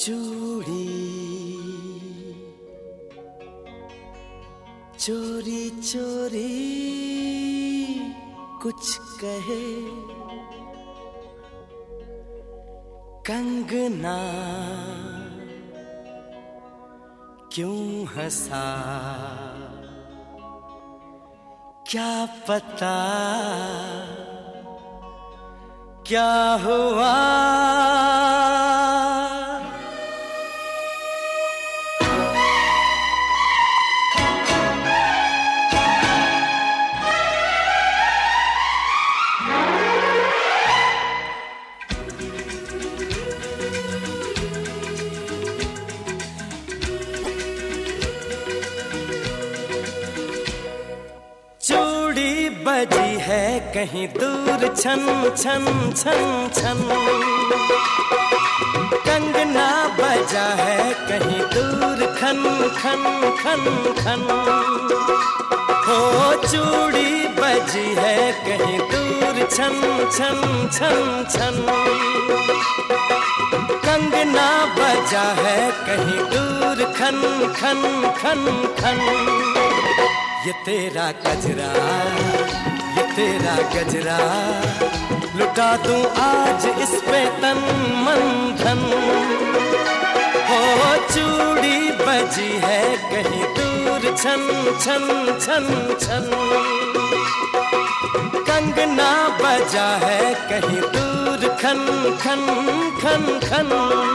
चूड़ी चोरी चोरी कुछ कहे, कंगना क्यों हंसा, क्या पता क्या हुआ। चूड़ी बजी है कहीं दूर छन छन छन छन, कंगना बजा है कहीं दूर खन खन खन खन। हो चूड़ी बजी है कहीं दूर छन छन छन छन, कंगना बजा है कहीं दूर खन खन खन खन। ये तेरा गजरा, ये तेरा गजरा, लुटा दूं आज इस पे तन मन धन। हो चूड़ी बजी है कहीं दूर छन छन छन छन, कंगना बजा है कहीं दूर खन खन खन खन।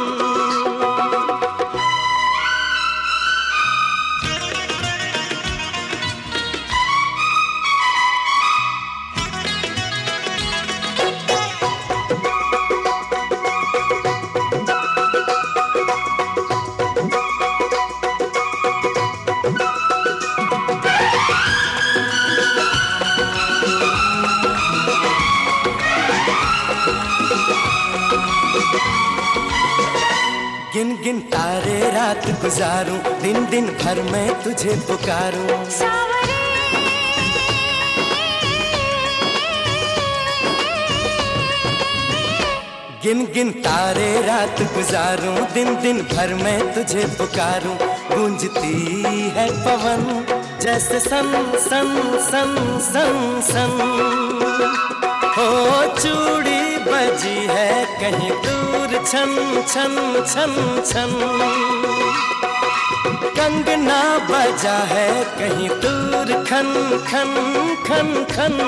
गिन गिन तारे रात गुजारूं, दिन दिन भर मैं तुझे पुकारूं। गिन गिन तारे रात गुजारूं, दिन दिन भर मैं तुझे पुकारूं। गूंजती है पवन जैसे सन सन सन सन सन। हो चूड़ी बजी है कहीं दूर छन छन छन छन, कंगना बजा है कहीं दूर खन खन खन खन।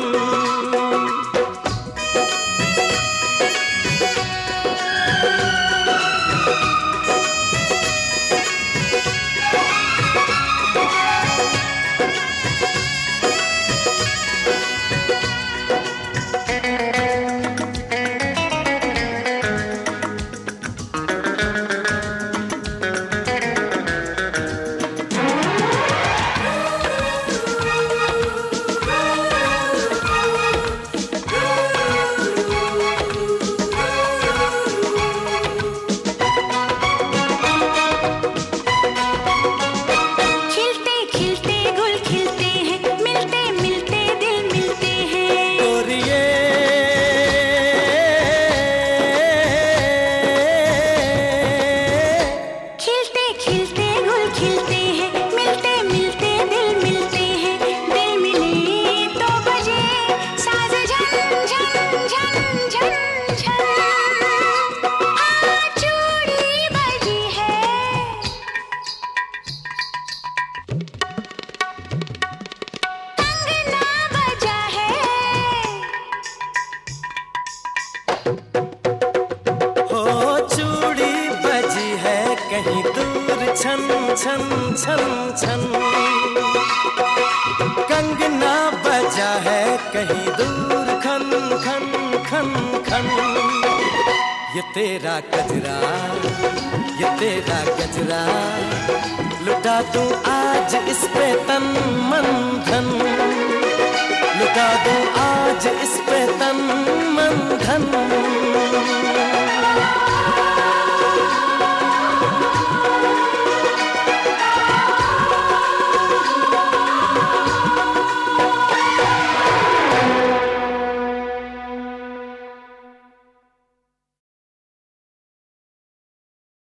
कहीं दूर छन छन छन छन, कंगना बजा है कहीं दूर खन खन खन खन। ये तेरा गजरा, ये तेरा गजरा, लुटा दूं आज इस पे तन मन धन। लुटा दूं आज इस पे तन मन धन।